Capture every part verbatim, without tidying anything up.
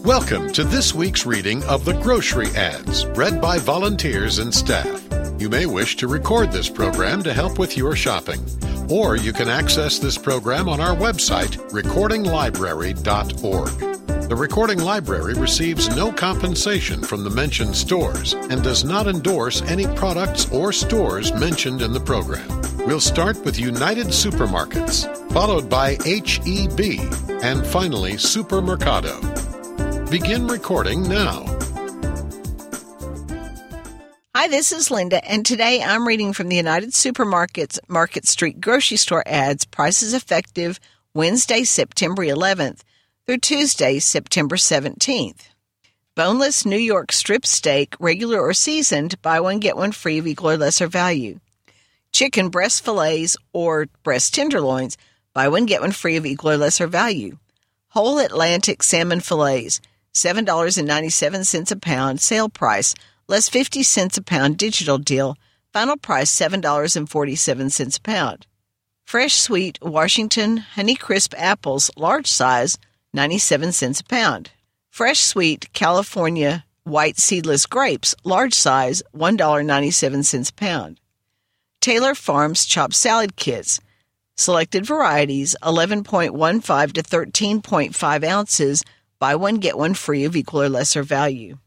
Welcome to this week's reading of the Grocery Ads, read by volunteers and staff. You may wish to record this program to help with your shopping, or you can access this program on our website, recording library dot org. The Recording Library receives no compensation from the mentioned stores and does not endorse any products or stores mentioned in the program. We'll start with United Supermarkets, followed by H E B, and finally Supermercado. Begin recording now. Hi, this is Linda, and today I'm reading from the United Supermarkets Market Street Grocery Store Ads, prices effective Wednesday, September eleventh through Tuesday, September seventeenth. Boneless New York strip steak, regular or seasoned, buy one, get one free of equal or lesser value. Chicken breast fillets or breast tenderloins, buy one, get one free of equal or lesser value. Whole Atlantic salmon fillets, seven dollars and ninety-seven cents a pound, sale price, less fifty cents a pound digital deal, final price seven dollars and forty-seven cents a pound. Fresh Sweet Washington Honeycrisp apples, large size, ninety-seven cents a pound. Fresh Sweet California White Seedless grapes, large size, one dollar and ninety-seven cents a pound. Taylor Farms chopped salad kits, selected varieties, eleven point one five to thirteen point five ounces, buy one, get one free of equal or lesser value.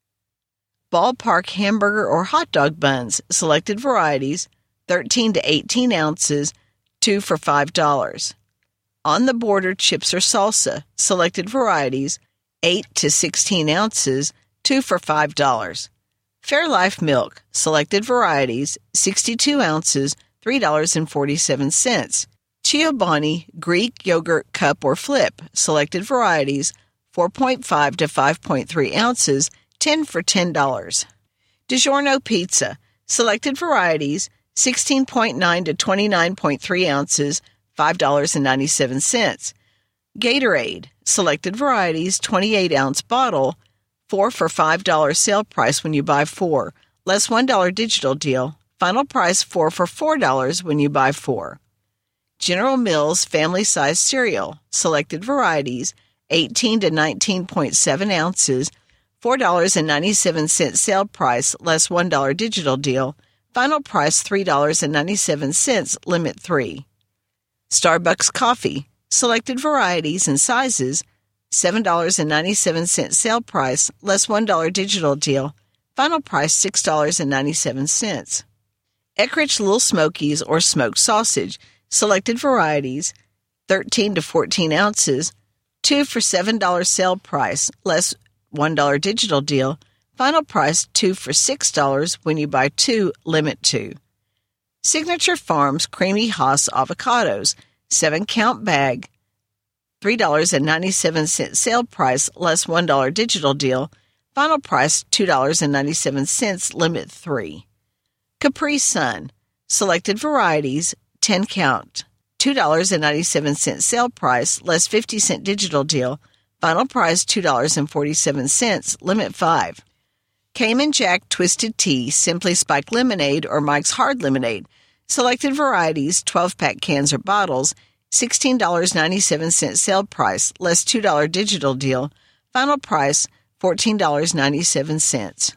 Ballpark hamburger or hot dog buns, selected varieties, thirteen to eighteen ounces, two for five dollars. On the Border chips or salsa, selected varieties, eight to sixteen ounces, two for five dollars. Fairlife milk, selected varieties, sixty-two ounces, three dollars and forty-seven cents. Chobani Greek yogurt cup or flip, selected varieties, four point five to five point three ounces, ten for ten dollars. DiGiorno pizza, selected varieties, sixteen point nine to twenty-nine point three ounces, five dollars and ninety-seven cents. Gatorade, selected varieties, twenty-eight ounce bottle, four for five dollars sale price when you buy four, less one dollar digital deal, final price four for four dollars when you buy four. General Mills family size cereal, selected varieties, eighteen to nineteen point seven ounces, four dollars and ninety-seven cents sale price, less one dollar digital deal, final price three dollars and ninety-seven cents, limit three. Starbucks coffee, selected varieties and sizes, seven dollars and ninety-seven cents sale price, less one dollar digital deal, final price six dollars and ninety-seven cents. Eckrich Little Smokies or smoked sausage, selected varieties, thirteen to fourteen ounces, two for seven dollars sale price, less one dollar digital deal, final price two for six dollars when you buy two, limit two. Signature Farms Creamy Hass avocados, seven count bag, three dollars and ninety-seven cents sale price, less one dollar digital deal, final price two dollars and ninety-seven cents, limit three. Capri Sun, selected varieties, ten count, two dollars and ninety-seven cents sale price, less fifty cent digital deal, final price two dollars and forty-seven cents, limit five. Cayman Jack Twisted Tea, Simply Spiked Lemonade or Mike's Hard Lemonade, selected varieties, twelve pack cans or bottles, sixteen dollars and ninety-seven cents sale price, less two dollars digital deal, final price fourteen dollars and ninety-seven cents.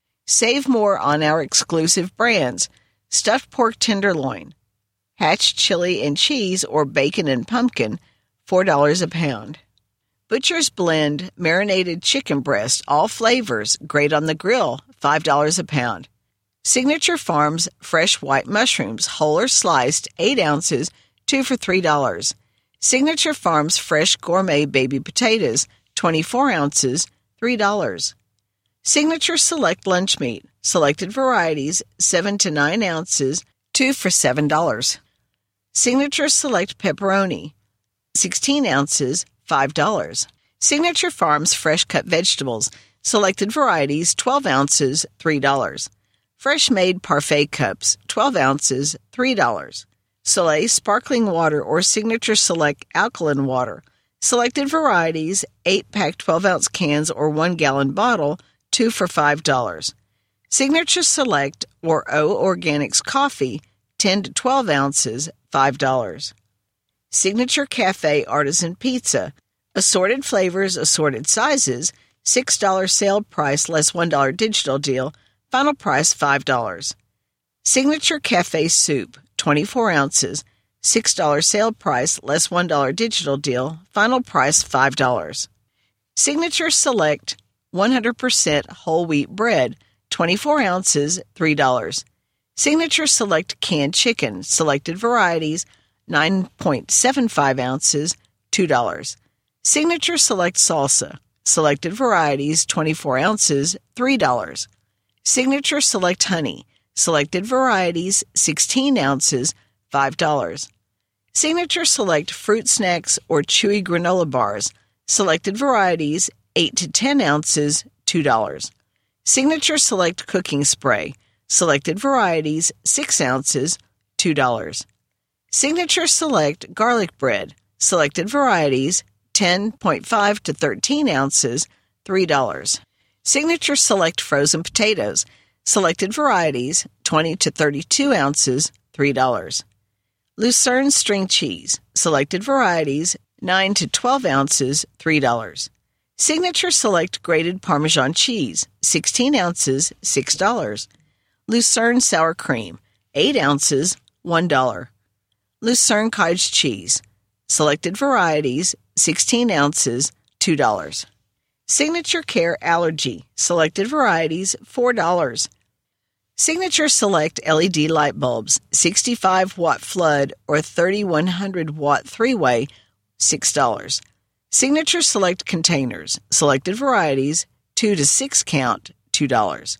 Save more on our exclusive brands, stuffed pork tenderloin, Hatch chili and cheese or bacon and pumpkin, four dollars a pound. Butcher's Blend marinated chicken breast, all flavors, great on the grill, five dollars a pound. Signature Farms fresh white mushrooms, whole or sliced, eight ounces, two for three dollars. Signature Farms fresh gourmet baby potatoes, twenty-four ounces, three dollars. Signature Select lunch meat, selected varieties, seven to nine ounces, two for seven dollars. Signature Select pepperoni, sixteen ounces, five dollars. Signature Farms fresh cut vegetables, selected varieties, twelve ounces, three dollars. Fresh made parfait cups, twelve ounces, three dollars. Soleil sparkling water or Signature Select alkaline water, selected varieties, eight pack twelve ounce cans or one gallon bottle, two for five dollars. Signature Select or O Organics coffee, ten to twelve ounces, five dollars. Signature Cafe artisan pizza, Assorted flavors, assorted sizes, six dollars sale price less one dollar digital deal, final price five dollars. Signature Cafe Soup, twenty-four ounces, six dollars sale price less one dollar digital deal, final price five dollars. Signature Select one hundred percent whole wheat bread, twenty-four ounces, three dollars. Signature Select canned chicken, selected varieties, nine point seven five ounces, two dollars. Signature Select salsa, selected varieties, twenty-four ounces, three dollars. Signature Select honey, selected varieties, sixteen ounces, five dollars. Signature Select fruit snacks or chewy granola bars, selected varieties, eight to ten ounces, two dollars. Signature Select cooking spray, selected varieties, six ounces, two dollars. Signature Select garlic bread, selected varieties, ten point five to thirteen ounces, three dollars. Signature Select frozen potatoes, selected varieties, twenty to thirty-two ounces, three dollars. Lucerne string cheese, selected varieties, nine to twelve ounces, three dollars. Signature Select grated Parmesan cheese, sixteen ounces, six dollars. Lucerne sour cream, eight ounces, one dollar. Lucerne cottage cheese, selected varieties, sixteen ounces, two dollars. Signature Care allergy, selected varieties, four dollars. Signature Select L E D light bulbs, sixty-five watt flood or thirty-one hundred watt three-way, six dollars. Signature Select containers, selected varieties, two to six count, two dollars.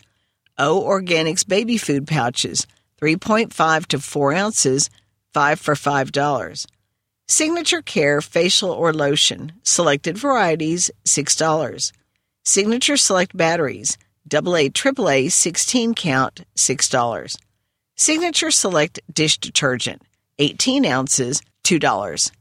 O Organics baby food pouches, three point five to four ounces, five for five dollars. Signature Care facial or lotion, selected varieties, six dollars. Signature Select batteries, double A, triple A, sixteen count, six dollars. Signature Select dish detergent, eighteen ounces, two dollars.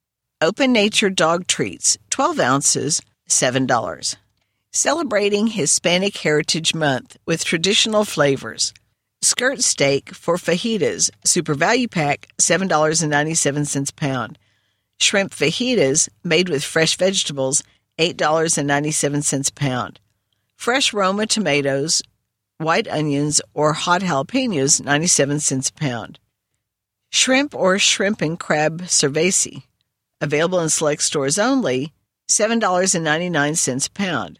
Open Nature dog treats, twelve ounces, seven dollars. Celebrating Hispanic Heritage Month with traditional flavors. Skirt steak for fajitas, super value pack, seven dollars and ninety-seven cents pound. Shrimp fajitas made with fresh vegetables, eight dollars and ninety-seven cents pound. Fresh Roma tomatoes, white onions, or hot jalapenos, ninety-seven cents pound. Shrimp or shrimp and crab cerveza, available in select stores only, seven dollars and ninety-nine cents pound.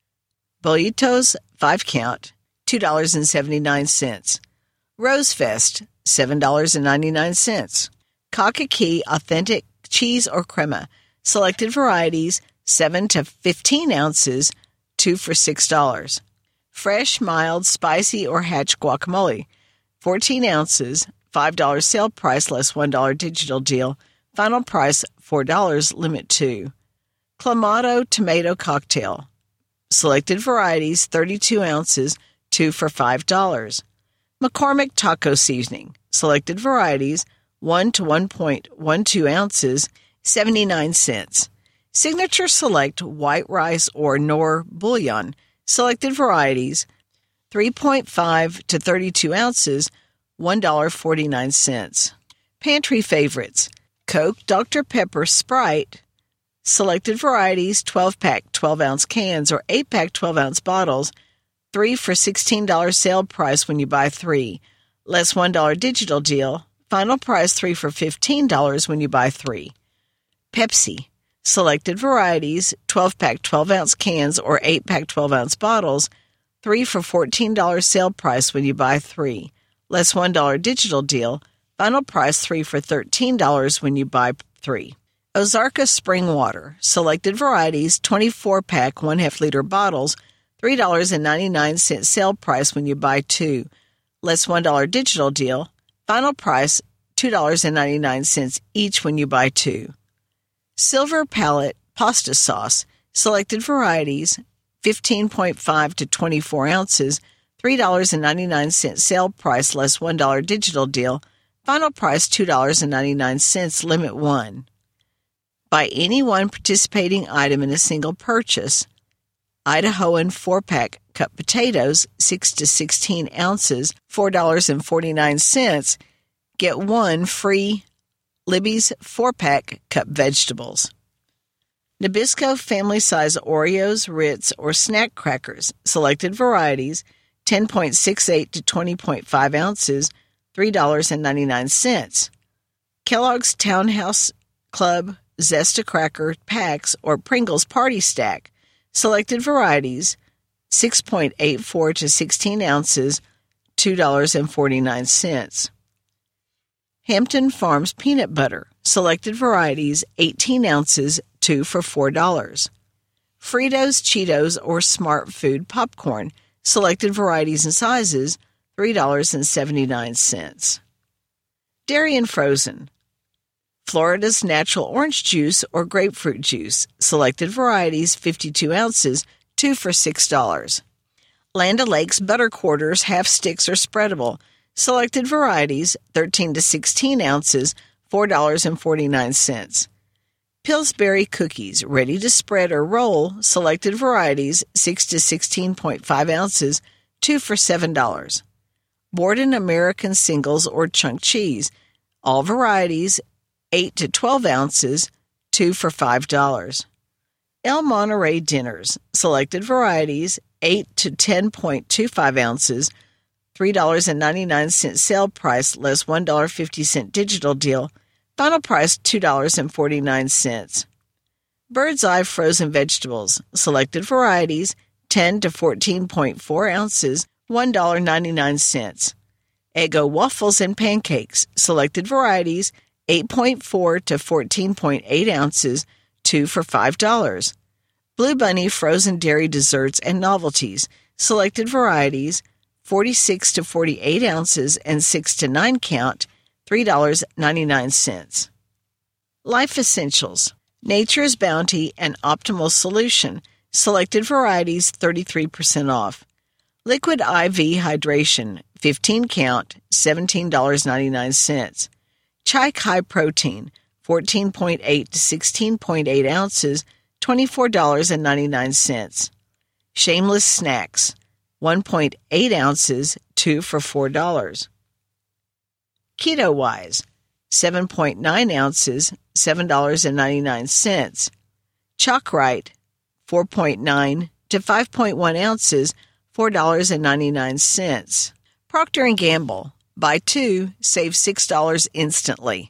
Bollitos, five count, two dollars and seventy-nine cents. Rosefest, seven dollars and ninety-nine cents. Kakaki authentic cheese or crema, selected varieties, seven to fifteen ounces, two for six dollars. Fresh, mild, spicy, or hatch guacamole, fourteen ounces, five dollars sale price less one dollar digital deal, final price four dollars, limit two. Clamato tomato cocktail, selected varieties, thirty-two ounces, two for five dollars. McCormick taco seasoning, selected varieties, one to one point one two ounces, seventy-nine cents. Signature Select white rice or Knorr bouillon, selected varieties, three point five to thirty-two ounces, one dollar and forty-nine cents. Pantry favorites, Coke, Doctor Pepper, Sprite, selected varieties, twelve-pack twelve-ounce cans or eight-pack twelve-ounce bottles, three for sixteen dollars sale price when you buy three, less one dollar digital deal, final price three for fifteen dollars when you buy three. Pepsi, selected varieties, twelve-pack twelve-ounce cans or eight-pack twelve-ounce bottles, three for fourteen dollars sale price when you buy three, less one dollar digital deal, final price three for thirteen dollars when you buy three. Ozarka Spring Water, selected varieties, twenty-four-pack one-half liter bottles, three dollars and ninety-nine cents sale price when you buy two, less one dollar digital deal, final price two dollars and ninety-nine cents each when you buy two. Silver Palette Pasta Sauce, selected varieties, fifteen point five to twenty-four ounces, three dollars and ninety-nine cents sale price less one dollar digital deal, final price two dollars and ninety-nine cents, limit one. Buy any one participating item in a single purchase. Idahoan four-pack cup potatoes, six to sixteen ounces, four dollars and forty-nine cents. Get one free Libby's four-pack cup vegetables. Nabisco family-size Oreos, Ritz, or snack crackers, selected varieties, ten point six eight to twenty point five ounces, three dollars and ninety-nine cents. Kellogg's Townhouse Club Zesta Cracker Packs or Pringles Party Stack, selected varieties, six point eight four to sixteen ounces, two dollars and forty-nine cents. Hampton Farms Peanut Butter, selected varieties, eighteen ounces, two for four dollars. Fritos, Cheetos, or Smart Food Popcorn, selected varieties and sizes, three dollars and seventy-nine cents. Dairy and Frozen. Florida's Natural Orange Juice or Grapefruit Juice, selected varieties, fifty-two ounces, two for six dollars. Land O'Lakes Butter Quarters, half sticks or spreadable, selected varieties, thirteen to sixteen ounces, four dollars and forty-nine cents. Pillsbury Cookies, ready to spread or roll, selected varieties, six to sixteen point five ounces, two for seven dollars. Borden American Singles or Chunk Cheese, all varieties, eight to twelve ounces, two for five dollars. El Monterey Dinners, selected varieties, eight to ten point two five ounces, three dollars and ninety-nine cents sale price less one dollar and fifty cents digital deal, final price two dollars and forty-nine cents. Bird's Eye Frozen Vegetables, selected varieties, ten to fourteen point four ounces, one dollar and ninety-nine cents. Eggo Waffles and Pancakes, selected varieties, eight point four to fourteen point eight ounces, two for five dollars. Blue Bunny Frozen Dairy Desserts and Novelties, selected varieties, forty-six to forty-eight ounces and six to nine count, three dollars and ninety-nine cents. Life Essentials, Nature's Bounty and Optimal Solution, selected varieties, thirty-three percent off. Liquid I V Hydration, fifteen count, seventeen dollars and ninety-nine cents. Chai Kai Protein, fourteen point eight to sixteen point eight ounces, twenty-four dollars and ninety-nine cents. Shameless Snacks, one point eight ounces, two for four dollars. Keto Wise, seven point nine ounces, seven dollars and ninety-nine cents. Chalkrite, four point nine to five point one ounces, four dollars and ninety-nine cents. Procter and Gamble, buy two, save six dollars instantly.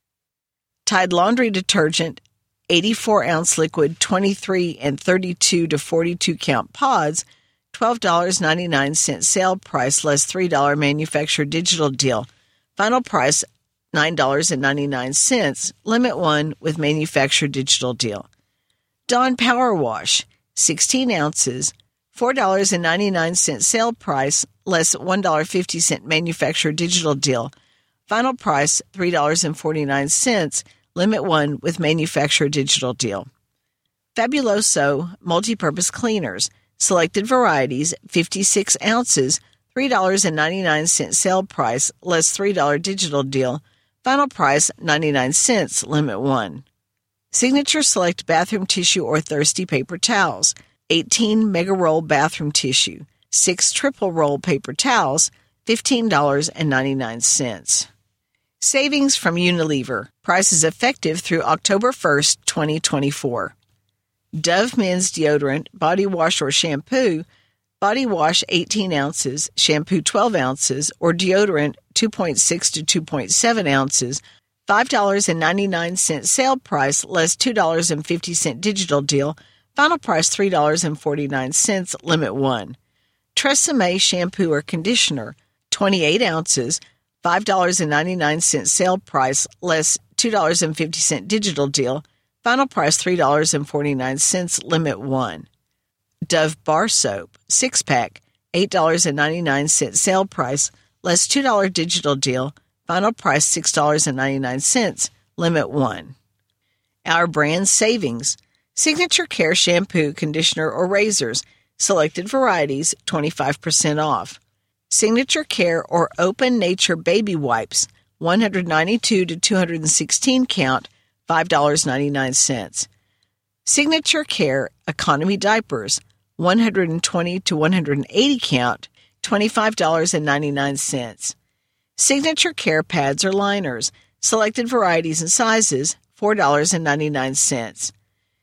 Tide Laundry Detergent, eighty-four ounce liquid, twenty-three and thirty-two to forty-two count pods, twelve dollars and ninety-nine cents sale price less three dollars manufacturer digital deal. Final price nine dollars and ninety-nine cents, limit one with manufacturer digital deal. Dawn Power Wash, sixteen ounces, four dollars and ninety-nine cents sale price less one dollar and fifty cents manufacturer digital deal. Final price three dollars and forty-nine cents, limit one with manufacturer digital deal. Fabuloso Multipurpose Cleaners, selected varieties, fifty-six ounces, three dollars and ninety-nine cents sale price less three dollars digital deal. Final price ninety-nine cents, limit one. Signature Select Bathroom Tissue or Thirsty Paper Towels, eighteen mega roll bathroom tissue, six triple roll paper towels, fifteen dollars and ninety-nine cents. Savings from Unilever. Prices effective through October first, twenty twenty-four. Dove Men's Deodorant, Body Wash or Shampoo, Body Wash eighteen ounces, Shampoo twelve ounces, or Deodorant two point six to two point seven ounces, five dollars and ninety-nine cents sale price less two dollars and fifty cents digital deal. Final price three dollars and forty-nine cents, limit one. Tresemme Shampoo or Conditioner, twenty-eight ounces, five dollars and ninety-nine cents sale price less two dollars and fifty cents digital deal. Final price three dollars and forty-nine cents, limit one. Dove Bar Soap, six pack, eight dollars and ninety-nine cents sale price less two dollars digital deal. Final price six dollars and ninety-nine cents, limit one. Our Brand Savings. Signature Care Shampoo, Conditioner, or Razors, selected varieties, twenty-five percent off. Signature Care or Open Nature Baby Wipes, one hundred ninety-two to two hundred sixteen count, five dollars and ninety-nine cents. Signature Care Economy Diapers, one hundred twenty to one hundred eighty count, twenty-five dollars and ninety-nine cents. Signature Care Pads or Liners, selected varieties and sizes, four dollars and ninety-nine cents.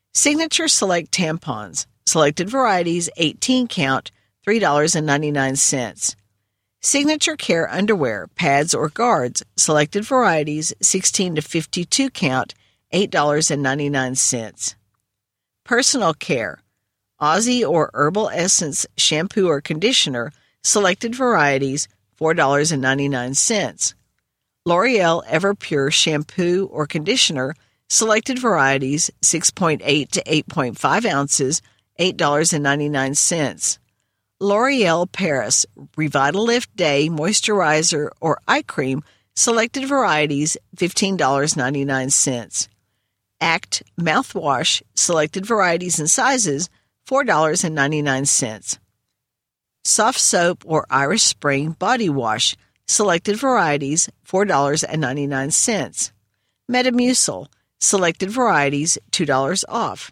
Signature Select tampons, selected varieties, eighteen count, three dollars and ninety-nine cents. Signature Care underwear, pads or guards, selected varieties, sixteen to fifty-two count, eight dollars and ninety-nine cents. Personal Care, Aussie or Herbal Essence shampoo or conditioner, selected varieties, four dollars and ninety-nine cents. L'Oreal Everpure shampoo or conditioner, selected varieties, six point eight to eight point five ounces, eight dollars and ninety-nine cents. L'Oreal Paris Revitalift Day Moisturizer or Eye Cream, selected varieties, fifteen dollars and ninety-nine cents. Act Mouthwash, selected varieties and sizes, four dollars and ninety-nine cents. Soft Soap or Irish Spring Body Wash, selected varieties, four dollars and ninety-nine cents. Metamucil, selected varieties, two dollars off.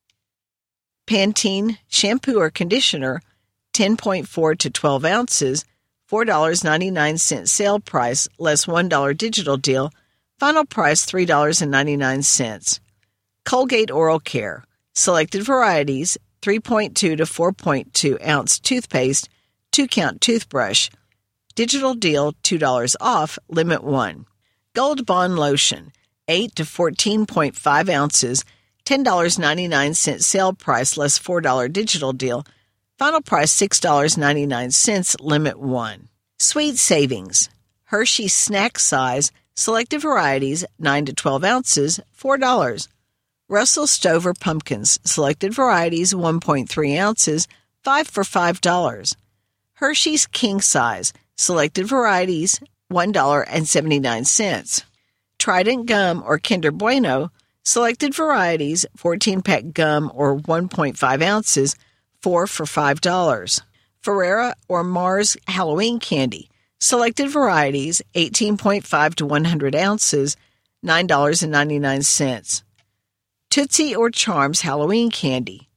Pantene Shampoo or Conditioner, ten point four to twelve ounces, four dollars and ninety-nine cents sale price, less one dollar digital deal, final price three dollars and ninety-nine cents. Colgate Oral Care, selected varieties, three point two to four point two ounce toothpaste, two count toothbrush, digital deal two dollars off, limit one. Gold Bond Lotion, eight to fourteen point five ounces, ten dollars and ninety-nine cents sale price, less four dollars digital deal, final price six dollars and ninety-nine cents, limit one. Sweet Savings, Hershey Snack Size, selected varieties, nine to twelve ounces, four dollars. Russell Stover Pumpkins, selected varieties, one point three ounces, five for five dollars. Hershey's King Size, selected varieties, one dollar and seventy-nine cents. Trident Gum or Kinder Bueno, selected varieties, fourteen-pack gum or one point five ounces, four for five dollars. Ferrera or Mars Halloween Candy, selected varieties, eighteen point five to one hundred ounces, nine dollars and ninety-nine cents. Tootsie or Charms Halloween Candy,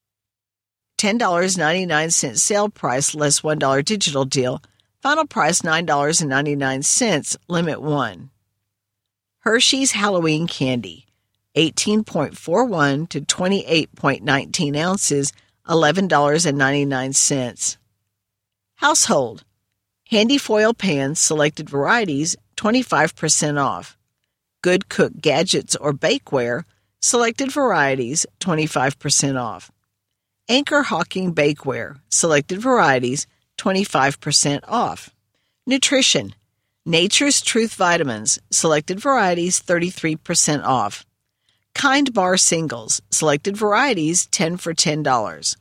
ten dollars and ninety-nine cents sale price, less one dollar digital deal, final price nine dollars and ninety-nine cents, limit one. Hershey's Halloween Candy, eighteen point four one to twenty-eight point one nine ounces, eleven dollars and ninety-nine cents. Household, Handy Foil Pans, selected varieties, twenty-five percent off. Good Cook Gadgets or Bakeware, selected varieties, twenty-five percent off. Anchor Hawking Bakeware, selected varieties, twenty-five percent off. Nutrition, Nature's Truth Vitamins, selected varieties, thirty-three percent off. Kind Bar Singles, selected varieties, ten for ten dollars.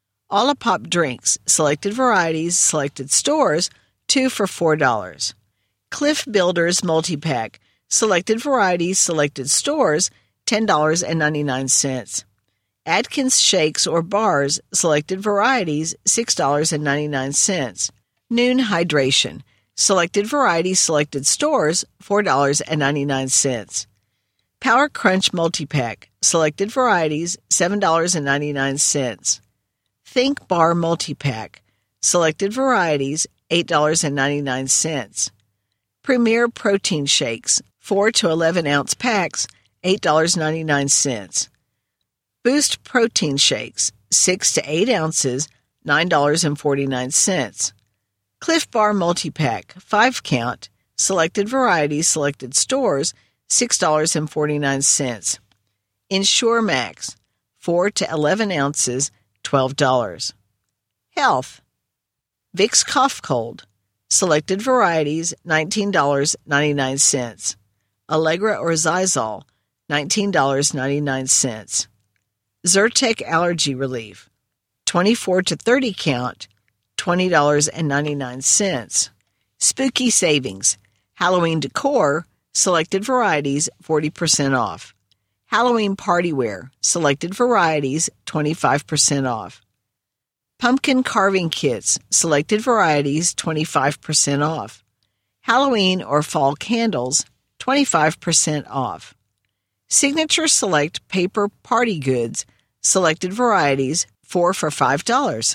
Olipop Drinks, selected varieties, selected stores, two for four dollars. Cliff Builders Multi-Pack, selected varieties, selected stores, ten dollars and ninety-nine cents. Atkins Shakes or Bars, selected varieties, six dollars and ninety-nine cents. Noon Hydration, selected varieties, selected stores, four dollars and ninety-nine cents. Power Crunch Multi-Pack, selected varieties, seven dollars and ninety-nine cents. Think Bar Multi-Pack, selected varieties, eight dollars and ninety-nine cents. Premier Protein Shakes, four to eleven ounce packs, eight dollars and ninety-nine cents. Boost Protein Shakes, six to eight ounces, nine dollars and forty-nine cents. Cliff Bar Multi-Pack, five count, selected varieties, selected stores, six dollars and forty-nine cents. Ensure Max, four to eleven ounces, twelve dollars. Health, Vicks Cough Cold, selected varieties, nineteen dollars and ninety-nine cents. Allegra or Zysol, nineteen dollars and ninety-nine cents. Zyrtec Allergy Relief, twenty-four to thirty count, twenty dollars and ninety-nine cents. Spooky Savings, Halloween Decor, selected varieties, forty percent off. Halloween Party Wear, selected varieties, twenty-five percent off. Pumpkin Carving Kits, selected varieties, twenty-five percent off. Halloween or Fall Candles, twenty-five percent off. Signature Select Paper Party Goods, selected varieties, four for five dollars.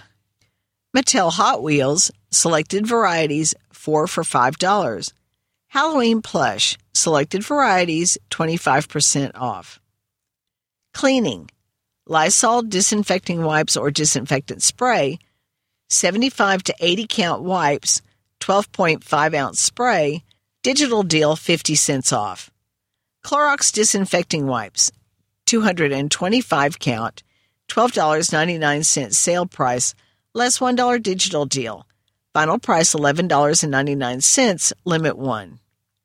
Mattel Hot Wheels, selected varieties, four for five dollars. Halloween Plush, selected varieties, twenty-five percent off. Cleaning, Lysol disinfecting wipes or disinfectant spray, seventy-five to eighty count wipes, twelve point five ounce spray, digital deal fifty cents off. Clorox disinfecting wipes, two hundred twenty-five count, twelve dollars and ninety-nine cents sale price, less one dollar digital deal. Final price eleven dollars and ninety-nine cents, limit one.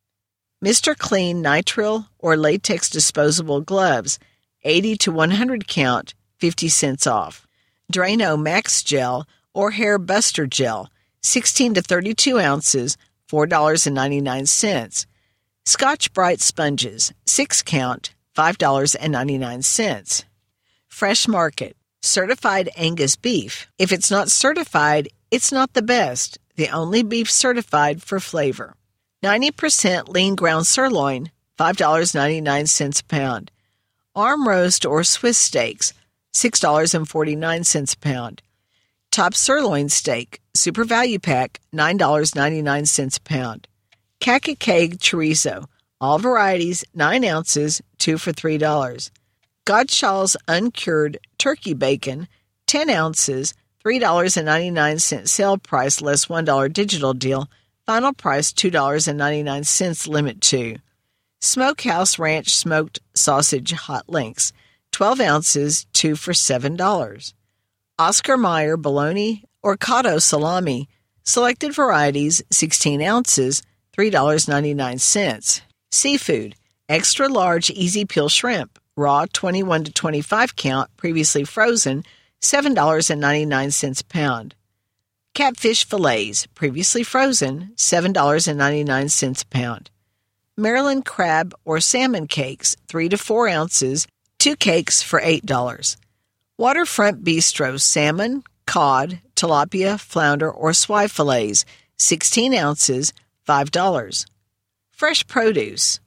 Mister Clean nitrile or latex disposable gloves, eighty to one hundred count, fifty cents off. Drano Max Gel or Hair Buster Gel, sixteen to thirty-two ounces, four dollars and ninety-nine cents. Scotch Brite Sponges, six count, five dollars and ninety-nine cents. Fresh Market, certified Angus beef. If it's not certified, it's not the best. The only beef certified for flavor. ninety percent lean ground sirloin, five dollars and ninety-nine cents a pound. Arm roast or Swiss steaks, six dollars and forty-nine cents a pound. Top sirloin steak, super value pack, nine dollars and ninety-nine cents a pound. Kaka-Keg chorizo, all varieties, nine ounces, two for three dollars. Godshall's uncured turkey bacon, ten ounces, three dollars and ninety-nine cents sale price, less one dollar digital deal. Final price two dollars and ninety-nine cents, limit two. Smokehouse Ranch smoked sausage hot links, twelve ounces, two for seven dollars. Oscar Mayer bologna or cotto salami, selected varieties, sixteen ounces, three dollars and ninety-nine cents. Seafood, extra large easy peel shrimp, raw twenty-one to twenty-five count, previously frozen, seven dollars and ninety-nine cents a pound. Catfish fillets, previously frozen, seven dollars and ninety-nine cents a pound. Maryland crab or salmon cakes, three to four ounces, two cakes for eight dollars. Waterfront Bistro salmon, cod, tilapia, flounder, or swai fillets, sixteen ounces, five dollars. Fresh produce.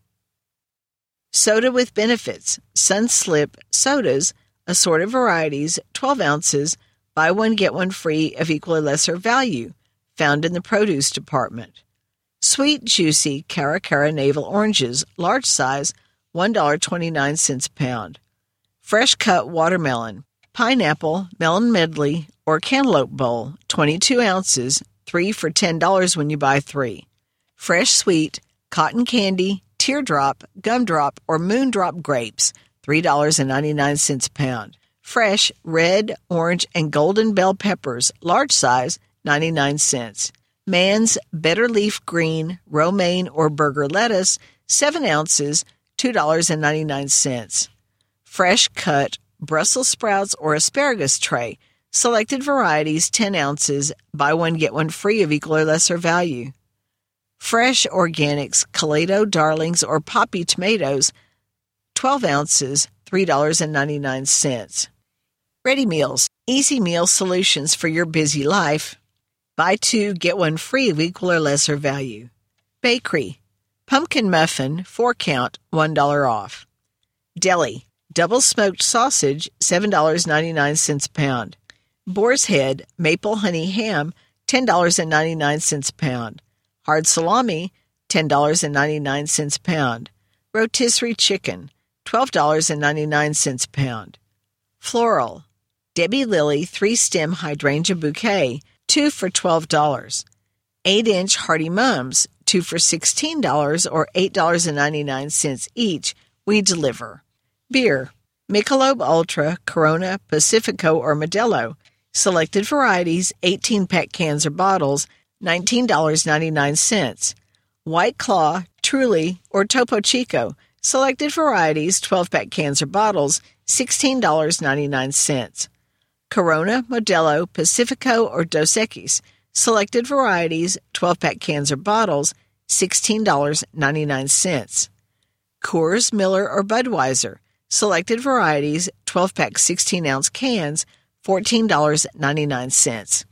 Soda with benefits, Sunslip sodas, assorted varieties, twelve ounces, buy one get one free of equal or lesser value, found in the produce department. Sweet, juicy Cara Cara navel oranges, large size, one dollar and twenty-nine cents a pound. Fresh cut watermelon, pineapple, melon medley, or cantaloupe bowl, twenty-two ounces, three for ten dollars when you buy three. Fresh sweet, cotton candy, teardrop, gumdrop, or moondrop grapes, three dollars and ninety-nine cents a pound. Fresh red, orange, and golden bell peppers, large size, ninety-nine cents. Mann's Better Leaf Green, romaine, or burger lettuce, seven ounces, two dollars and ninety-nine cents. Fresh cut Brussels sprouts or asparagus tray, selected varieties, ten ounces, buy one get one free of equal or lesser value. Fresh Organics Kaleido Darlings or Poppy tomatoes, twelve ounces, three dollars and ninety-nine cents. Ready Meals, easy meal solutions for your busy life. Buy two, get one free of equal or lesser value. Bakery, pumpkin muffin, four count, one dollar off. Deli, double smoked sausage, seven dollars and ninety-nine cents a pound. Boar's Head, maple honey ham, ten dollars and ninety-nine cents a pound. Hard salami, ten dollars and ninety-nine cents a pound. Rotisserie chicken, twelve dollars and ninety-nine cents a pound. Floral, Debbie Lily three-stem hydrangea bouquet, two for twelve dollars. eight-inch Hearty Mums, two for sixteen dollars or eight dollars and ninety-nine cents each, we deliver. Beer, Michelob Ultra, Corona, Pacifico, or Modelo, selected varieties, eighteen-pack cans or bottles, nineteen dollars and ninety-nine cents. White Claw, Truly, or Topo Chico, selected varieties, twelve-pack cans or bottles, sixteen dollars and ninety-nine cents. Corona, Modelo, Pacifico, or Dos Equis, selected varieties, twelve-pack cans or bottles, sixteen dollars and ninety-nine cents. Coors, Miller, or Budweiser, selected varieties, twelve-pack sixteen-ounce cans, fourteen dollars and ninety-nine cents.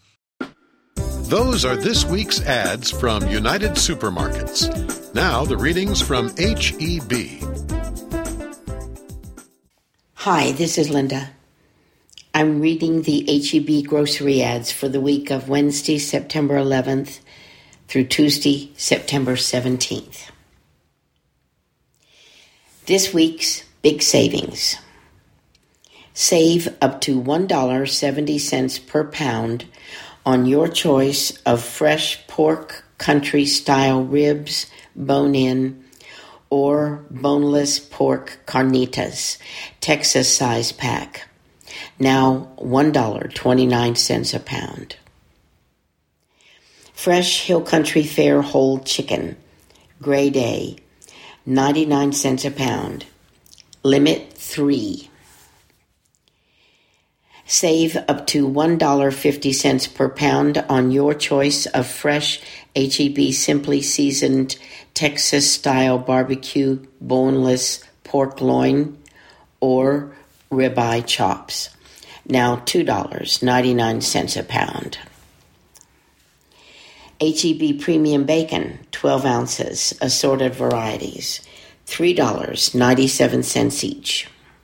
Those are this week's ads from United Supermarkets. Now the readings from H E B. Hi, this is Linda. I'm reading the H E B grocery ads for the week of Wednesday, September eleventh through Tuesday, September seventeenth. This week's big savings. Save up to one dollar and seventy cents per pound on your choice of fresh pork country-style ribs, bone-in, or boneless pork carnitas, Texas size pack. Now one dollar and twenty-nine cents a pound. Fresh Hill Country Fare whole chicken, grade A, ninety-nine cents a pound. Limit three. Save up to one dollar and fifty cents per pound on your choice of fresh H E B Simply Seasoned Texas-style barbecue boneless pork loin or ribeye chops. Now two dollars and ninety-nine cents a pound. H E B Premium Bacon, twelve ounces, assorted varieties, three dollars and ninety-seven cents each.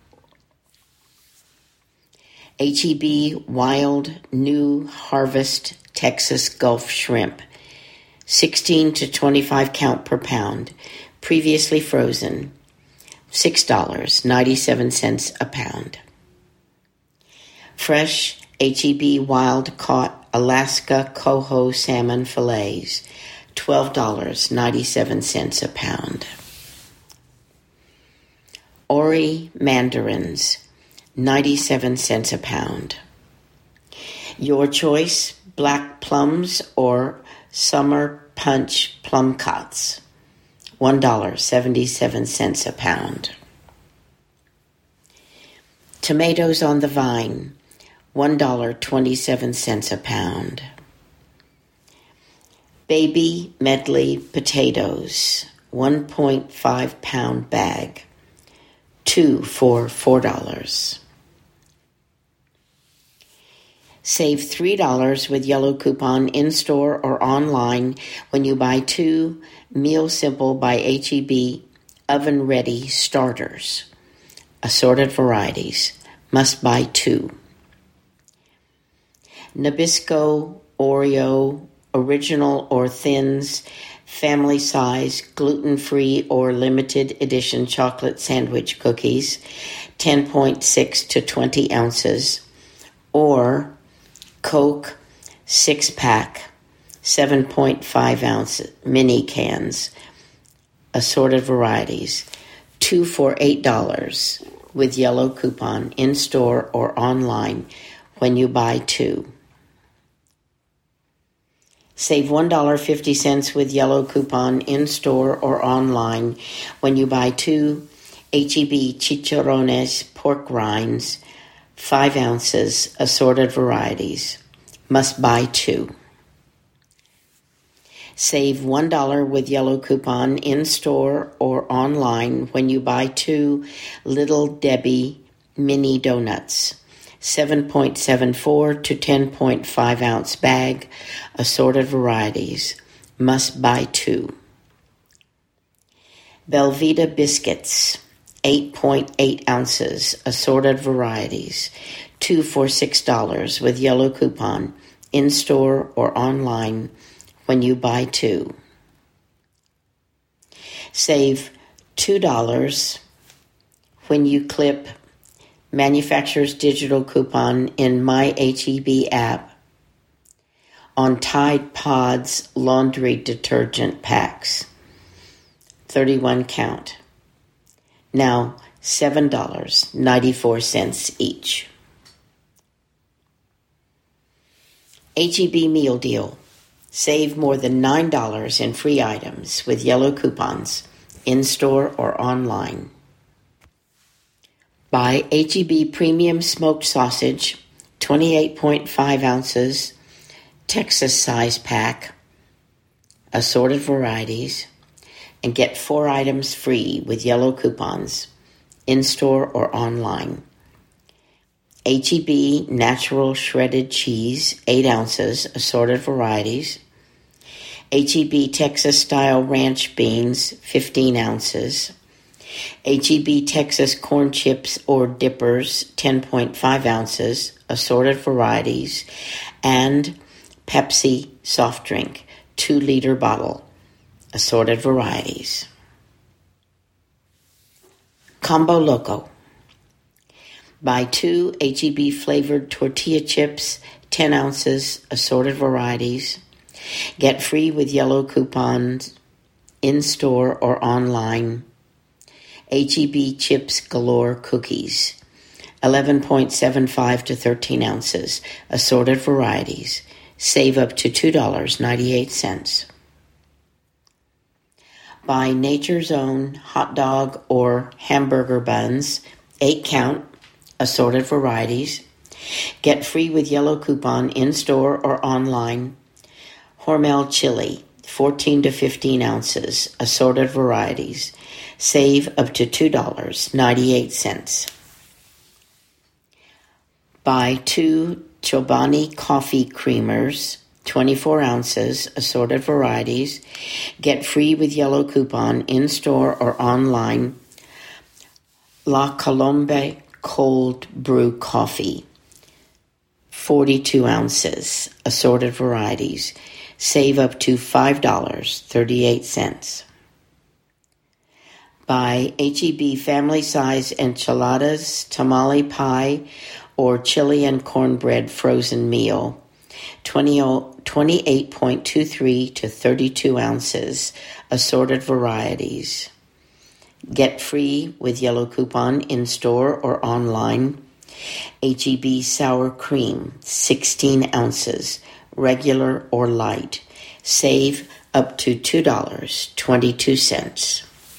H E B Wild New Harvest Texas Gulf Shrimp, sixteen to twenty-five count per pound, previously frozen, six dollars and ninety-seven cents a pound. Fresh H E B Wild Caught Alaska Coho Salmon Fillets, twelve dollars and ninety-seven cents a pound. Ori Mandarins, ninety-seven cents a pound. Your choice, black plums or summer punch plum cots, one dollar and seventy-seven cents a pound. Tomatoes on the vine, one dollar and twenty-seven cents a pound. Baby medley potatoes, one point five pound bag, two for four dollars. Save three dollars with yellow coupon in-store or online when you buy two Meal Simple by H E B oven-ready starters. Assorted varieties. Must buy two. Nabisco Oreo Original or Thins family size gluten-free or limited edition chocolate sandwich cookies, ten point six to twenty ounces, or Coke six-pack, seven point five ounce mini cans, assorted varieties, two for eight dollars with yellow coupon in-store or online when you buy two. Save one dollar and fifty cents with yellow coupon in-store or online when you buy two H E B Chicharrones pork rinds, five ounces, assorted varieties. Must buy two. Save one dollar with yellow coupon in-store or online when you buy two Little Debbie mini donuts, seven point seven four to ten point five ounce bag, assorted varieties. Must buy two. Belvita biscuits, eight point eight ounces, assorted varieties, two for six dollars with yellow coupon, in-store or online when you buy two. Save two dollars when you clip manufacturer's digital coupon in My H E B app on Tide Pods laundry detergent packs, thirty-one count. Now seven dollars and ninety-four cents each. H E B Meal Deal. Save more than nine dollars in free items with yellow coupons, in-store or online. Buy H E B Premium Smoked Sausage, twenty-eight point five ounces, Texas size pack, assorted varieties, and get four items free with yellow coupons, in-store or online. H E B Natural Shredded Cheese, eight ounces, assorted varieties. H E B Texas Style Ranch Beans, fifteen ounces. H E B Texas Corn Chips or Dippers, ten point five ounces, assorted varieties. And Pepsi Soft Drink, two liter bottle, assorted varieties. Combo Loco. Buy two H E B flavored tortilla chips, ten ounces, assorted varieties. Get free with yellow coupons in-store or online. H E B Chips Galore cookies, eleven point seven five to thirteen ounces, assorted varieties. Save up to two dollars and ninety-eight cents. Buy Nature's Own hot dog or hamburger buns, eight count, assorted varieties. Get free with yellow coupon in-store or online. Hormel chili, fourteen to fifteen ounces, assorted varieties. Save up to two dollars and ninety-eight cents. Buy two Chobani coffee creamers, twenty-four ounces, assorted varieties. Get free with yellow coupon in-store or online. La Colombe cold brew coffee, forty-two ounces, assorted varieties. Save up to five dollars and thirty-eight cents. Buy H E B family-size enchiladas, tamale pie, or chili and cornbread frozen meal, twenty-eight point two three to thirty-two ounces, assorted varieties. Get free with yellow coupon in-store or online. H E B sour cream, sixteen ounces, regular or light. Save up to two dollars and twenty-two cents.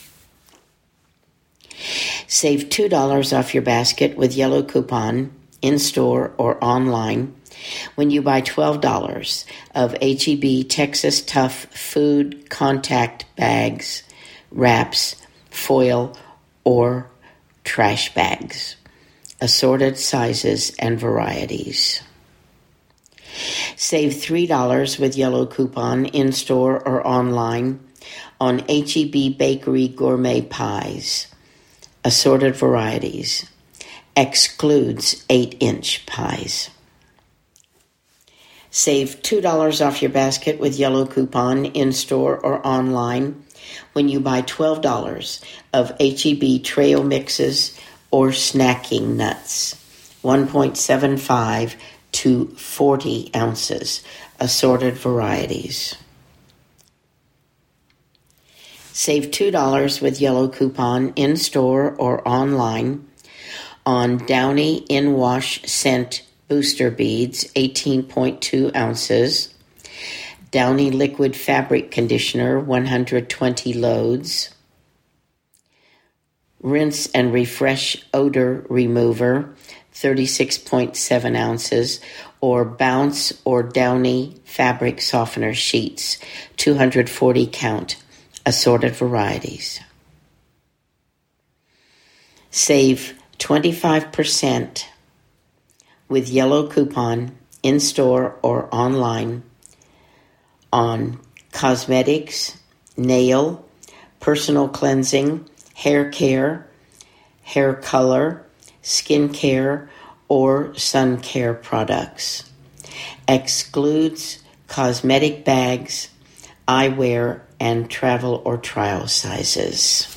Save two dollars off your basket with yellow coupon in-store or online when you buy twelve dollars of H E B Texas Tough food contact bags, wraps, foil, or trash bags, assorted sizes and varieties. Save three dollars with yellow coupon in-store or online on H E B Bakery gourmet pies, assorted varieties. Excludes eight-inch pies. Save two dollars off your basket with yellow coupon in-store or online when you buy twelve dollars of H E B trail mixes or snacking nuts, one point seven five to forty ounces, assorted varieties. Save two dollars with yellow coupon in-store or online on Downy In-Wash Scent Booster Beads, eighteen point two ounces, Downy Liquid Fabric Conditioner, one hundred twenty loads, Rinse and Refresh Odor Remover, thirty-six point seven ounces, or Bounce or Downy Fabric Softener Sheets, two hundred forty count, assorted varieties. Save twenty-five percent with yellow coupon in-store or online on cosmetics, nail, personal cleansing, hair care, hair color, skin care, or sun care products. Excludes cosmetic bags, eyewear, and travel or trial sizes.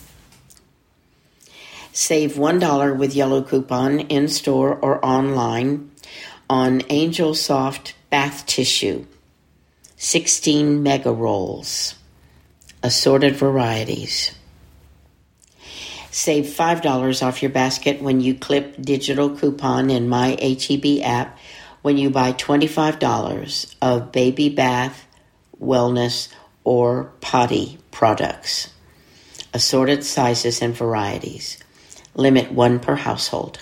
Save one dollar with yellow coupon in-store or online on Angel Soft Bath Tissue, sixteen mega rolls, assorted varieties. Save five dollars off your basket when you clip digital coupon in My H E B app when you buy twenty-five dollars of baby bath, wellness, or potty products, assorted sizes and varieties. Limit one per household.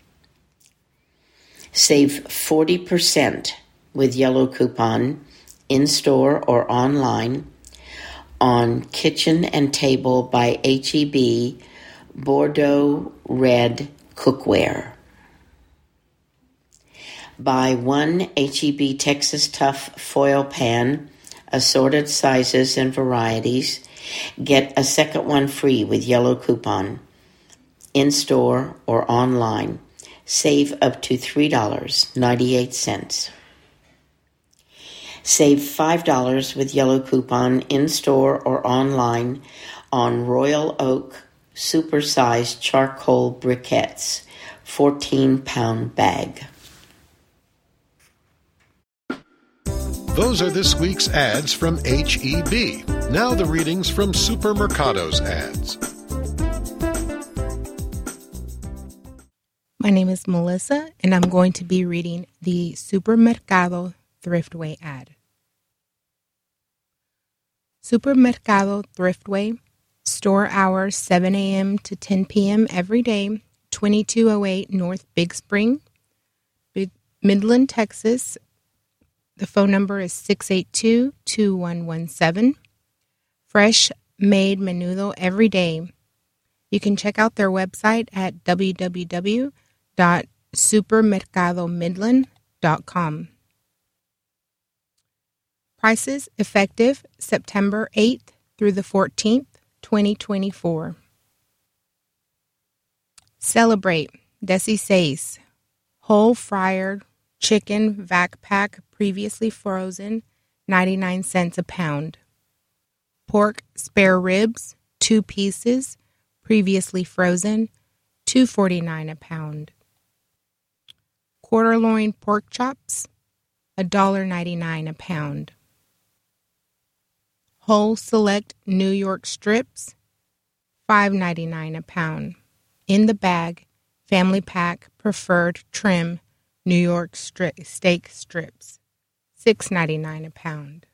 Save forty percent with yellow coupon in-store or online on Kitchen and Table by H E B Bordeaux Red Cookware. Buy one H E B Texas Tough foil pan, assorted sizes and varieties. Get a second one free with yellow coupon in-store or online. Save up to three dollars and ninety-eight cents. Save five dollars with yellow coupon in-store or online on Royal Oak supersized charcoal briquettes, fourteen-pound bag. Those are this week's ads from H E B. Now the readings from Supermercado's ads. My name is Melissa, and I'm going to be reading the Supermercado Thriftway ad. Supermercado Thriftway, store hours seven a.m. to ten p.m. every day, twenty-two oh eight North Big Spring, Big Midland, Texas. The phone number is six eight two, two one one seven. Fresh made menudo every day. You can check out their website at w w w dot supermercado midland dot com. Prices effective September eighth through the fourteenth, twenty twenty-four. Celebrate dieciséis. Whole fryer chicken vac pack previously frozen, ninety-nine cents a pound. Pork spare ribs, two pieces, previously frozen, two forty-nine a pound. Quarter loin pork chops, one dollar ninety-nine a pound. Whole select New York strips, five ninety-nine a pound. In the bag, family pack preferred trim New York stri- steak strips, six ninety-nine a pound.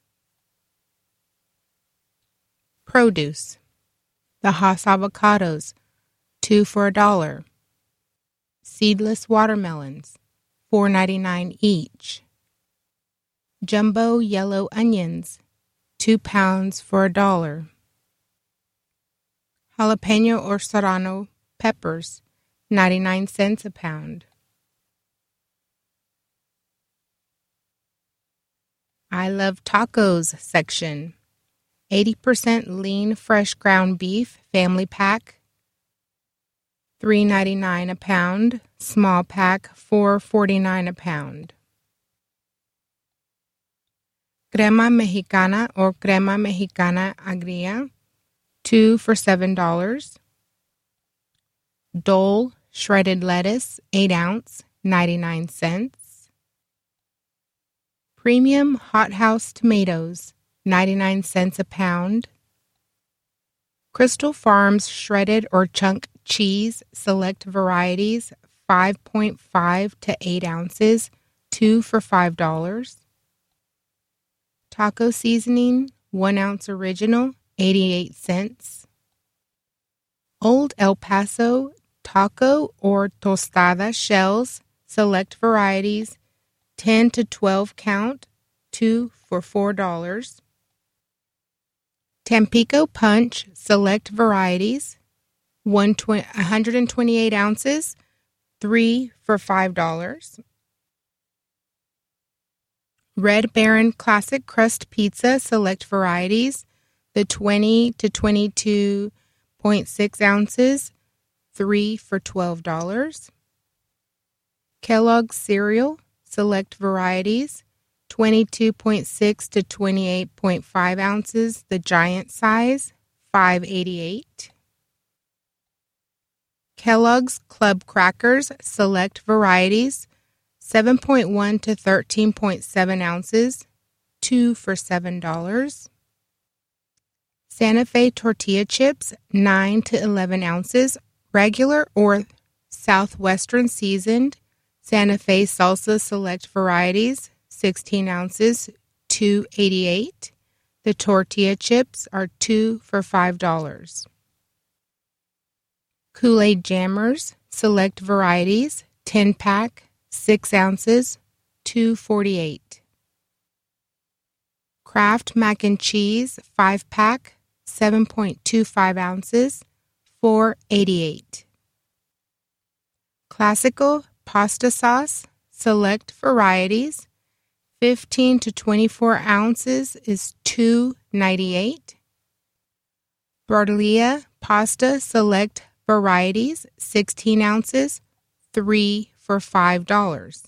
Produce. The Hass avocados, two for a dollar. Seedless watermelons, four ninety-nine each. Jumbo yellow onions, two pounds for a dollar. Jalapeno or serrano peppers, ninety-nine cents a pound. I Love Tacos section. eighty percent lean fresh ground beef family pack, three ninety-nine a pound. Small pack, four forty-nine a pound. Crema Mexicana or Crema Mexicana Agria, two for seven dollars. Dole shredded lettuce, eight ounce, ninety-nine cents. Premium hothouse tomatoes, ninety-nine cents a pound. Crystal Farms shredded or chunk cheese, select varieties, five point five to eight ounces, two for five dollars. Taco seasoning, one ounce original, eighty-eight cents. Old El Paso taco or tostada shells, select varieties, ten to twelve count, two for four dollars. Tampico Punch, select varieties, one hundred twenty-eight ounces, three for five dollars. Red Baron Classic Crust Pizza, select varieties, the twenty to twenty-two point six ounces, three for twelve dollars. Kellogg's Cereal, select varieties, twenty-two point six to twenty-eight point five ounces, the giant size, five eighty-eight. Kellogg's Club Crackers, select varieties, seven point one to thirteen point seven ounces, two for seven dollars. Santa Fe tortilla chips, nine to eleven ounces, regular or southwestern seasoned. Santa Fe salsa select varieties, sixteen ounces, two eighty-eight. The tortilla chips are two for five dollars. Kool-Aid Jammers, select varieties, ten pack, six ounces, two forty-eight. Kraft Mac and Cheese, five pack, seven point two five ounces, four eighty-eight. Classical Pasta Sauce, select varieties, fifteen to twenty-four ounces is two ninety-eight. Bartollia Pasta, select varieties, sixteen ounces, three for five dollars.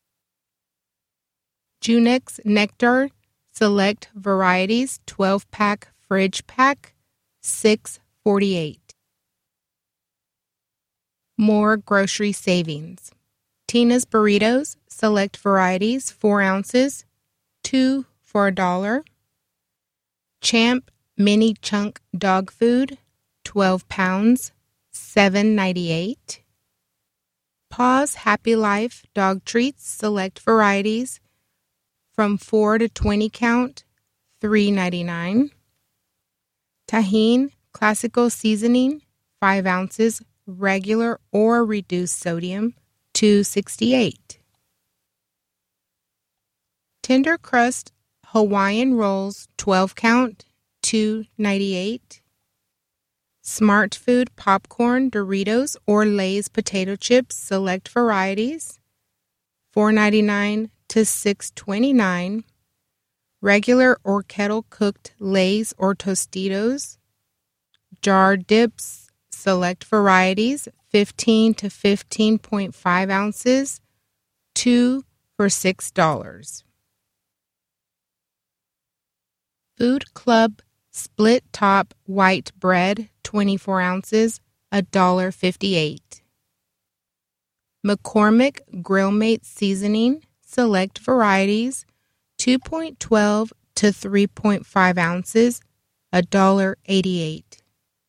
Junex Nectar, select varieties, twelve pack fridge pack, six forty-eight. More grocery savings. Tina's Burritos, select varieties, four ounces, two for a dollar. Champ Mini Chunk Dog Food, twelve pounds, seven ninety-eight. Paws Happy Life Dog Treats, select varieties, from four to twenty count, three ninety-nine. Tajín Classical Seasoning, five ounces, regular or reduced sodium, two sixty-eight. Tender Crust Hawaiian Rolls, twelve count, two ninety-eight. Smart Food Popcorn, Doritos, or Lay's Potato Chips, select varieties, four ninety-nine to six twenty-nine. Regular or kettle cooked Lay's or Tostitos. Jar dips, select varieties, fifteen to fifteen point five ounces, two for six dollars. Food Club Split Top White Bread, twenty-four ounces, one dollar and fifty-eight cents. McCormick Grill Mate Seasoning, select varieties, two point one two to three point five ounces, one dollar and eighty-eight cents.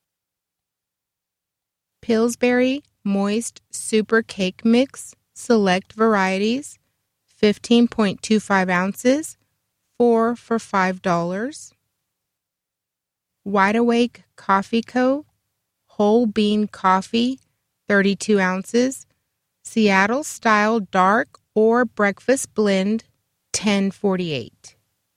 Pillsbury Moist Super Cake Mix, select varieties, fifteen point two five ounces, four for five dollars. Wide Awake Coffee Co. Whole Bean Coffee, thirty-two ounces, Seattle Style Dark or Breakfast Blend, ten forty-eight.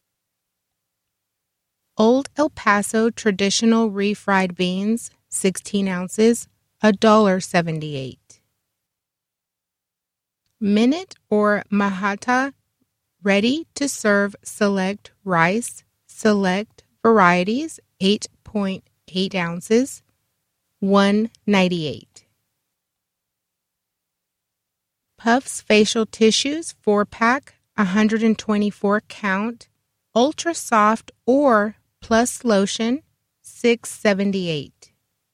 Old El Paso Traditional Refried Beans, sixteen ounces, one dollar and seventy-eight cents. Minute or Mahata Ready to Serve Select Rice, select varieties, eight point eight ounces, one ninety-eight. Puffs Facial Tissues, four pack, one hundred twenty-four count, Ultra Soft or Plus Lotion, six seventy-eight.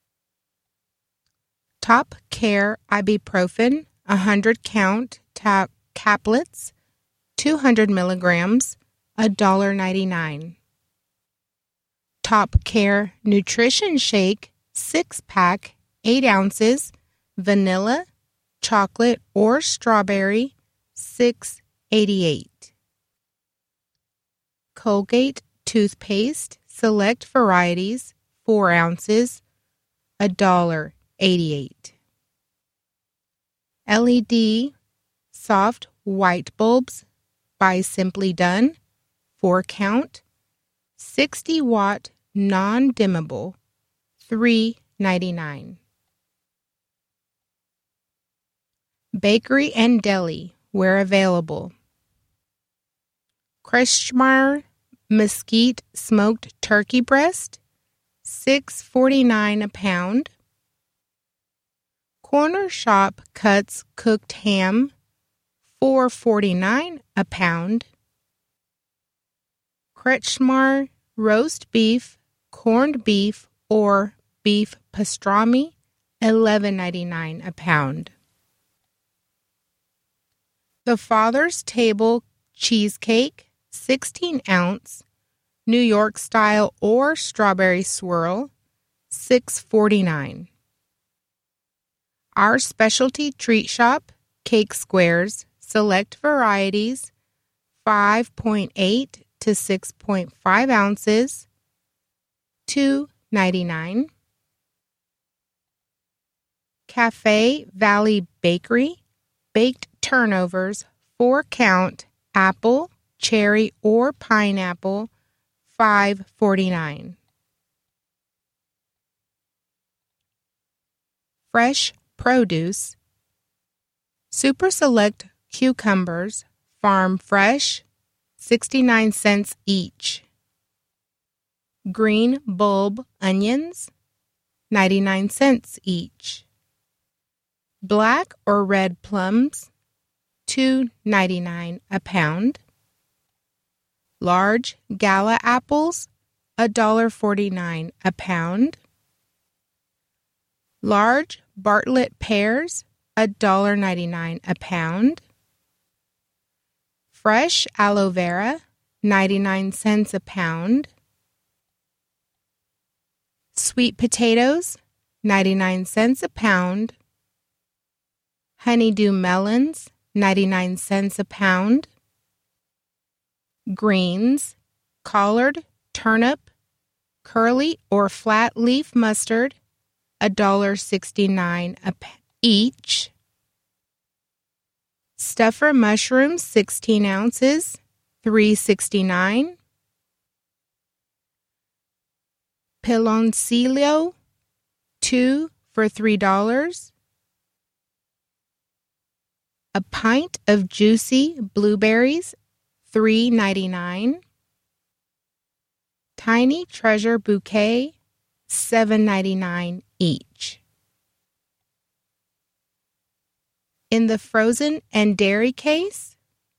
Top Care Ibuprofen, one hundred count, ta- caplets, two hundred milligrams, one dollar and ninety-nine cents. Top Care Nutrition Shake, six pack, eight ounces, vanilla, chocolate, or strawberry, six eighty-eight. Colgate Toothpaste, select varieties, four ounces, one dollar and eighty-eight. L E D Soft White Bulbs by Simply Done, four count, sixty watt non-dimmable, three ninety-nine. Bakery and Deli, where available. Kretschmar Mesquite Smoked Turkey Breast, six forty-nine a pound. Corner Shop Cuts Cooked Ham, four forty-nine a pound. Kretschmar Roast Beef, Corned Beef, or Beef Pastrami, eleven ninety-nine a pound. The Father's Table Cheesecake, sixteen ounce, New York style or strawberry swirl, six forty-nine. Our Specialty Treat Shop Cake Squares, select varieties, five point eight to six point five ounces, two ninety-nine. Cafe Valley Bakery Baked Turnovers, four count, apple, cherry, or pineapple, five forty-nine. Fresh Produce Super Select Cucumbers, Farm Fresh, sixty-nine cents each. Green Bulb Onions, ninety-nine cents each. Black or red plums, two ninety-nine a pound. Large Gala apples, one dollar and forty-nine cents a pound. Large Bartlett pears, one dollar and ninety-nine cents a pound. Fresh aloe vera, ninety-nine cents a pound. Sweet potatoes, ninety-nine cents a pound. Honeydew melons, ninety-nine cents a pound. Greens, collard, turnip, curly or flat leaf mustard, one dollar and sixty-nine cents a p- each. Stuffer mushrooms, sixteen ounces, three dollars and sixty-nine cents. Piloncillo, two for three dollars. A pint of juicy blueberries, three dollars and ninety-nine cents. Tiny Treasure Bouquet, seven dollars and ninety-nine cents each. In the frozen and dairy case,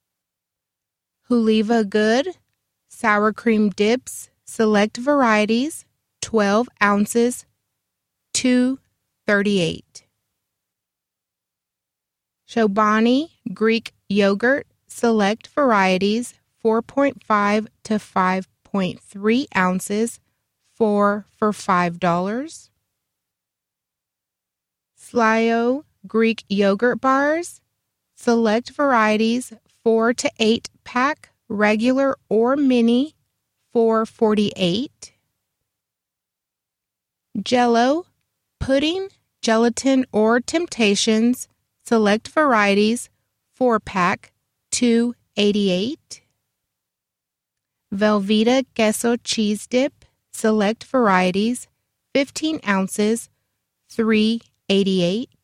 Huliva Good sour cream dips, select varieties, twelve ounces, two dollars and thirty-eight cents. Chobani Greek yogurt, select varieties, four point five to five point three ounces, four for five dollars. Slyo Greek yogurt bars, select varieties, four to eight pack, regular or mini, four dollars and forty-eight cents. Jell-O pudding, gelatin or Temptations, select varieties, four pack, two dollars and eighty-eight cents. Velveeta queso cheese dip, select varieties, fifteen ounces, three dollars and eighty-eight cents.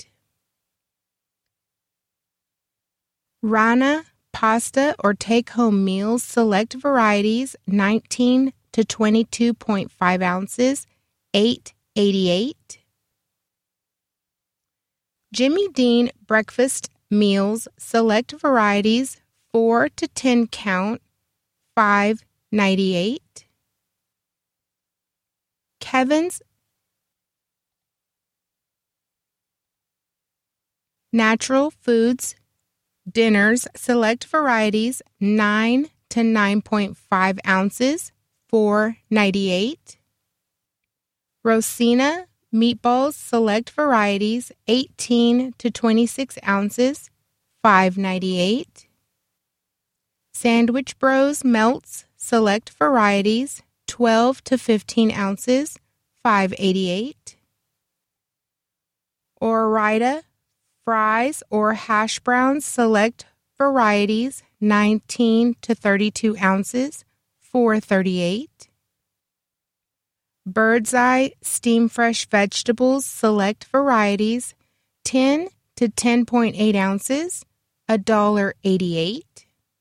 Rana pasta or take-home meals, select varieties, nineteen to twenty-two point five ounces, eight dollars and eighty-eight cents. Jimmy Dean breakfast meals, select varieties, four to ten count, five dollars and ninety-eight cents. Kevin's Natural Foods dinners, select varieties, nine to nine point five ounces, four dollars and ninety-eight cents. Rosina meatballs, select varieties, eighteen to twenty-six ounces, five dollars and ninety-eight cents. Sandwich Bros melts, select varieties, twelve to fifteen ounces, five dollars and eighty-eight cents. Ore-Ida fries or hash browns, select varieties, nineteen to thirty-two ounces, four dollars and thirty-eight cents. Bird's Eye steam fresh vegetables, select varieties, ten to ten point eight ounces, one dollar and eighty-eight cents.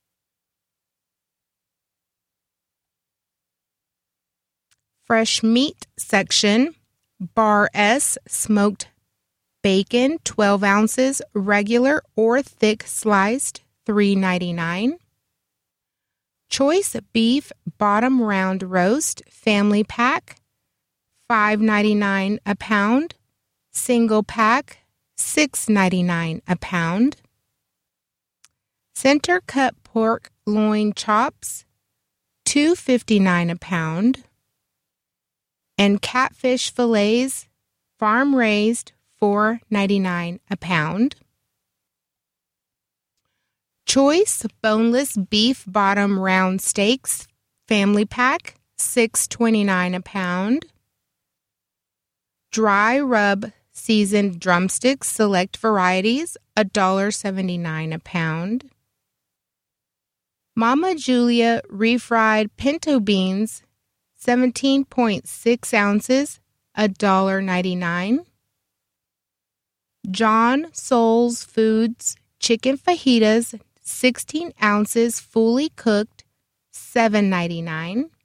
Fresh meat section, Bar S smoked bacon, twelve ounces, regular or thick sliced, three dollars and ninety-nine cents. Choice beef bottom round roast, family pack, five dollars and ninety-nine cents a pound. Single pack, six dollars and ninety-nine cents a pound. Center cut pork loin chops, two dollars and fifty-nine cents a pound. And catfish fillets, farm raised, four dollars and ninety-nine cents a pound. Choice boneless beef bottom round steaks, family pack, six dollars and twenty-nine cents a pound. Dry rub seasoned drumsticks, select varieties, one dollar and seventy-nine cents a pound. Mama Julia refried pinto beans, seventeen point six ounces, one dollar and ninety-nine cents. John Souls Foods chicken fajitas, sixteen ounces, fully cooked, seven dollars and ninety-nine cents.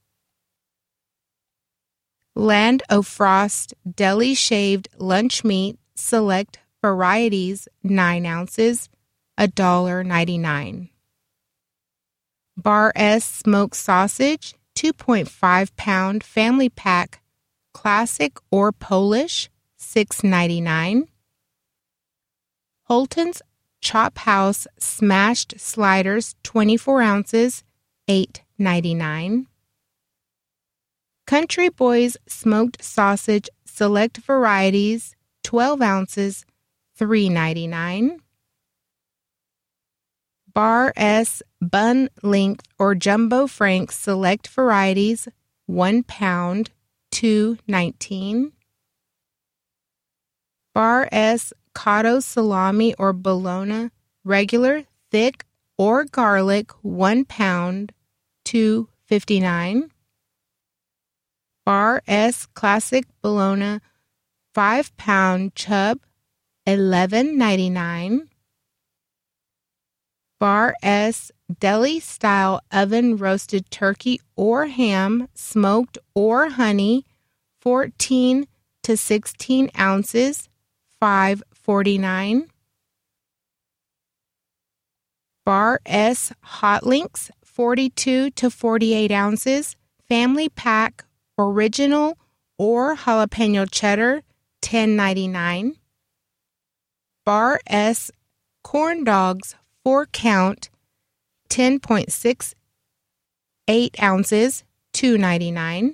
Land O'Frost deli shaved lunch meat, select varieties, nine ounces, one dollar and ninety-nine cents. Bar S smoked sausage, two point five pound family pack, classic or Polish, six ninety-nine. Holton's Chop House Smashed Sliders, twenty-four ounces, eight ninety-nine. Country Boys Smoked Sausage Select Varieties, twelve ounces, three ninety-nine. Bar S Bun Length or Jumbo Frank Select Varieties, one pound, two nineteen. Bar S Cotto Salami or Bologna Regular, Thick, or Garlic, one pound, two fifty-nine. Bar S Classic Bologna five pound Chub, eleven ninety-nine. Bar S Deli Style Oven Roasted Turkey or Ham, Smoked or Honey, fourteen to sixteen ounces, five forty-nine. Bar S Hot Links, forty-two to forty-eight ounces, Family Pack, Original or Jalapeno Cheddar, ten ninety-nine. Bar S Corn Dogs, four count, ten point six eight ounces, two ninety-nine.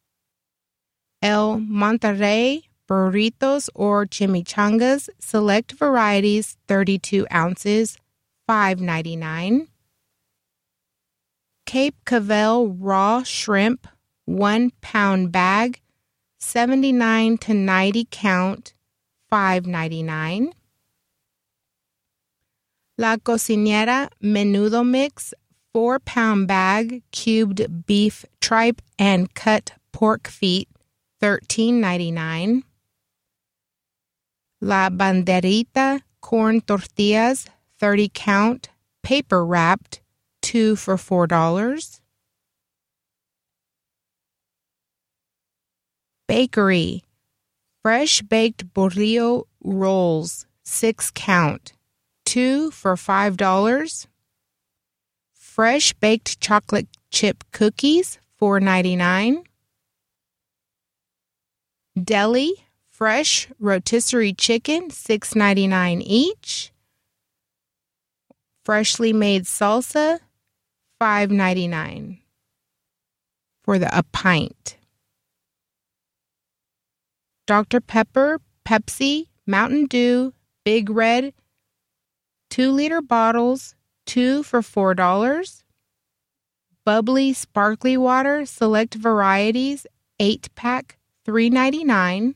El Monterrey Burritos or Chimichangas Select Varieties, thirty-two ounces, five ninety-nine. Cape Cavell Raw Shrimp, one pound bag, seventy-nine to ninety count, five ninety-nine. La Cocinera Menudo Mix, four pound bag, cubed beef tripe and cut pork feet, thirteen ninety-nine. La Banderita Corn Tortillas, thirty count, paper wrapped, two for four dollars. Bakery Fresh Baked Burrito Rolls, six count, two for five dollars. Fresh Baked Chocolate Chip Cookies, four ninety-nine. Deli Fresh Rotisserie Chicken, six ninety-nine each. Freshly Made Salsa, five ninety-nine for the a pint. Doctor Pepper, Pepsi, Mountain Dew, Big Red, two liter bottles, two for four dollars. Bubbly Sparkly Water, Select Varieties, eight pack, three ninety-nine.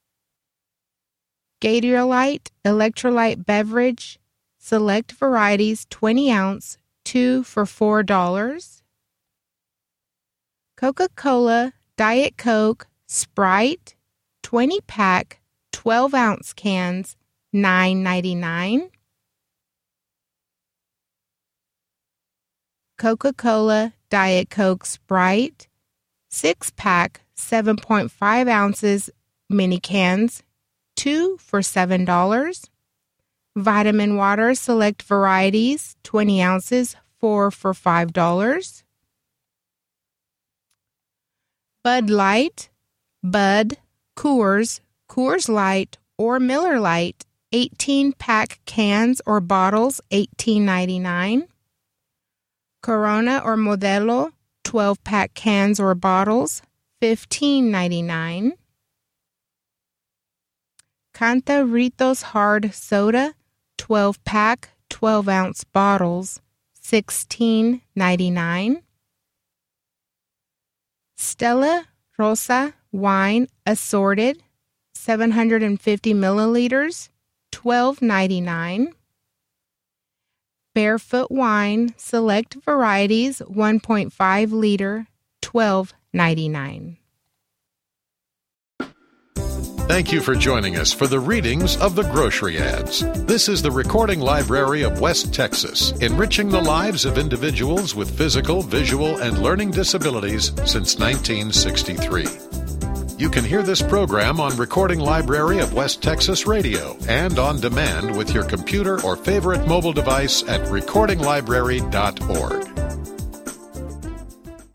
Gatorlyte Electrolyte Beverage, Select Varieties, twenty ounce, two for four dollars. Coca-Cola, Diet Coke, Sprite, twenty pack, twelve ounce cans, nine ninety-nine. Coca-Cola, Diet Coke, Sprite, six pack, seven point five ounces, mini cans, two for seven dollars. Vitamin Water Select Varieties, twenty ounces, four for five dollars. Bud Light, Bud, Coors, Coors Light, or Miller Lite, eighteen pack cans or bottles, eighteen ninety-nine. Corona or Modelo, twelve pack cans or bottles, fifteen ninety-nine. Cantaritos Hard Soda, twelve pack, twelve ounce bottles, sixteen ninety-nine. Stella Rosa Wine Assorted, seven hundred fifty milliliters, twelve ninety-nine. Barefoot Wine Select Varieties, one point five liter, twelve ninety-nine. Thank you for joining us for the readings of the grocery ads. This is the Recording Library of West Texas, enriching the lives of individuals with physical, visual, and learning disabilities since nineteen sixty-three. You can hear this program on Recording Library of West Texas Radio and on demand with your computer or favorite mobile device at recording library dot org.